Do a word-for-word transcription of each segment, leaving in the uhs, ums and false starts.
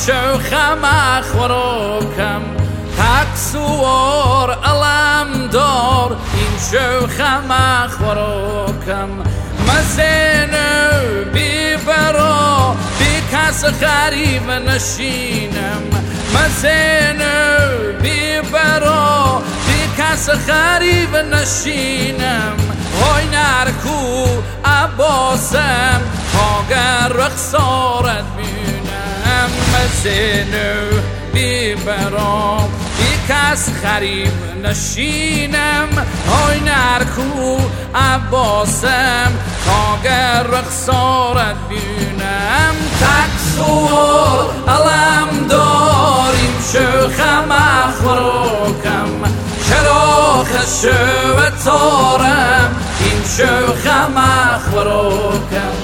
شوخم اخوروکم تقصور علم دار این شوخم اخوروکم مزینو بی برا بی کس غریب نشینم مزینو بی برا بی کس غریب نشینم وای نرکو عباسم اگر رخسارت بینم مزینو بی برا بی کس غریب نشینم وای نرکو عباسم اگر رخسارت بینم تقصور علم داریم شوخم اخوروکم چرا خشو تارم این شوخم اخوروکم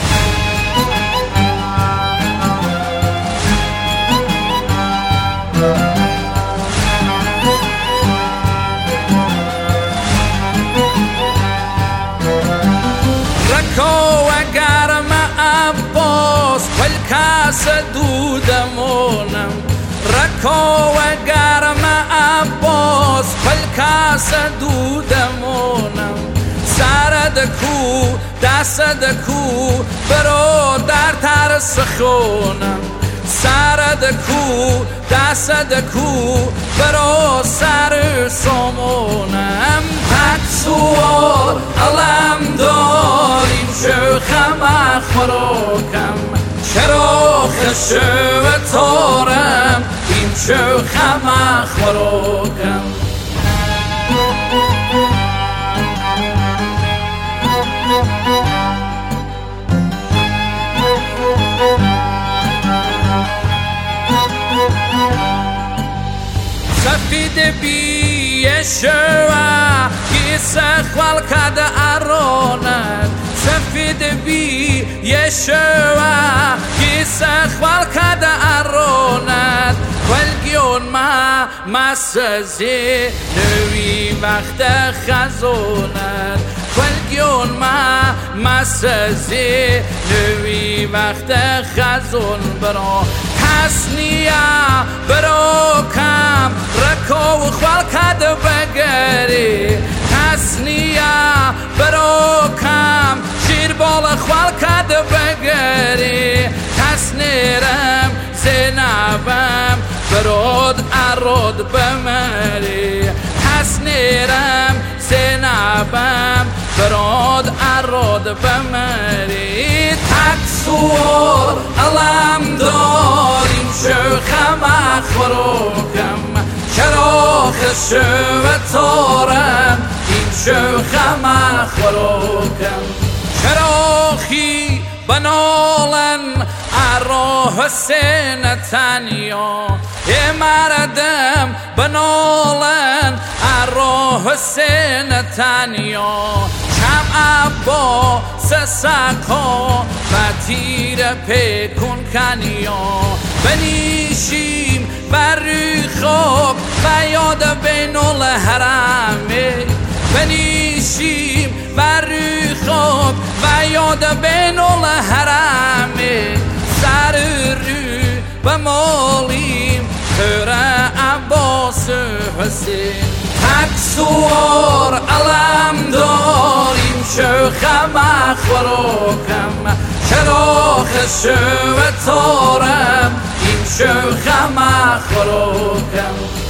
رکو اگر ما عباس والکاس دودمونم رکو اگر ما عباس والکاس دودمونم سرد کو دست کو برو در ترس خونم سرد کو دست کو برو سر سامونم تقصور علم داریم شوخم اخوروکم چرا خشو تارم این شوخم اخوروکم سفید بی شوا گیسخوال کد اروند سفید بی شوا گیسخوال کد اروند ولگیون ما مسزی نوی وقت خزوند ولگیون ما مسزی نوی وقت خزون برا حسنیا برو کم رکو خوال کد بگری حسنیا برو کم شیر بال خوال کد بگری حسنیرم زینبم برود ارود بمری حسنیرم زینبم برود ارود بمری تقصور علم داریم شوخم اخوروکم چرا خشو تارم این شوخم اخوروکم چرا خی بنالن ارا حسین تنیا یه مردم بنالن ارا حسین تنیا شم عبا سسکا و تیر پیکن کنیا بنیشیم بر روی خواب و یاد بین الحرمه بنیشیم بر روی خواب و یاد بین الحرمه سر روی بمالیم خیر عباس حسین تقصور علم داریم شوخم اخوروکم چرا خشو تارم این شوخم اخوروکم